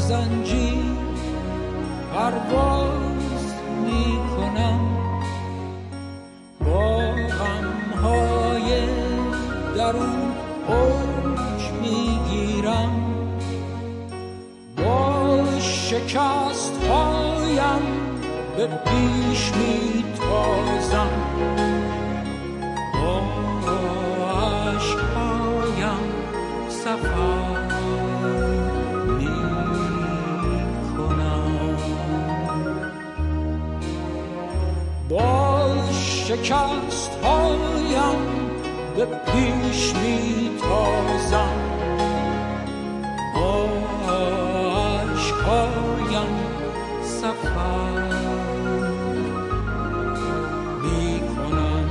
زنجیر پرواز می کنم، با غمهای درون اوج می گیرم، با شکست هایم به پیش می تازم، با عشقهایم سفر می کنم، با شکست هایم به پیش می تازم، با عشقهایم سفر می کنم.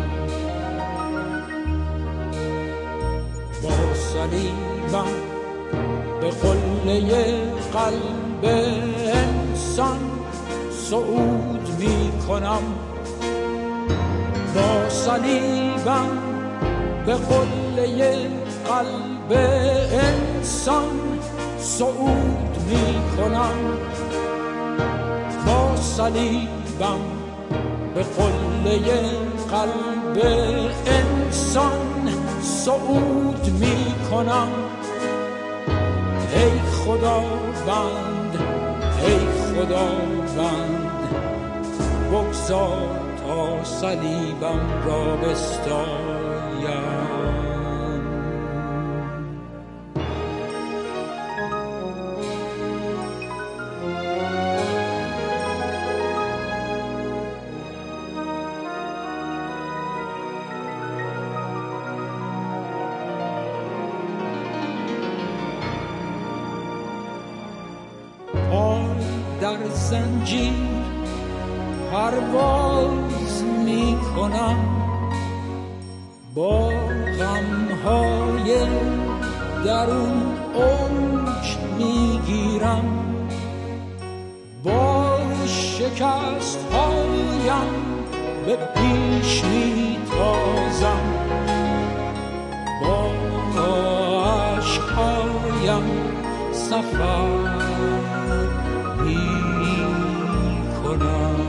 با صلیبم به قله قلب انسان صعود می کنم، با صلیبم به قله قلب انسان صعود می کنم، با صلیبم به قله قلب انسان صعود می کنم. ای خداوند، ای خداوند، بگذار تا صلیبم را بستایم. در زنجیر پرواز می کنم، با غمهای درون اوج می گیرم، با شکست هایم به پیش می تازم، با عشقهایم سفر می کنم،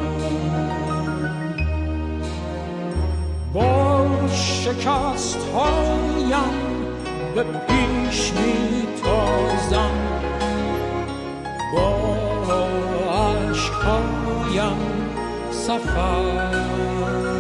با شکست هایم به پیش می تازم، با عشقهایم سفر